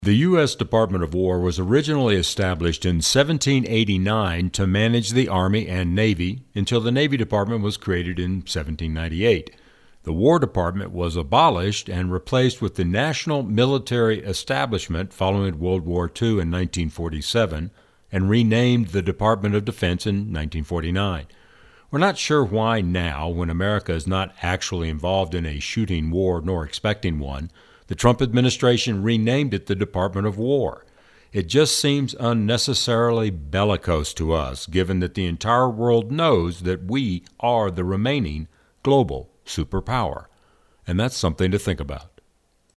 The U.S. Department of War was originally established in 1789 to manage the Army and Navy until the Navy Department was created in 1798. The War Department was abolished and replaced with the National Military Establishment following World War II in 1947 and renamed the Department of Defense in 1949. We're not sure why now, when America is not actually involved in a shooting war nor expecting one, the Trump administration renamed it the Department of War. It just seems unnecessarily bellicose to us, given that the entire world knows that we are the remaining global superpower. And that's something to think about.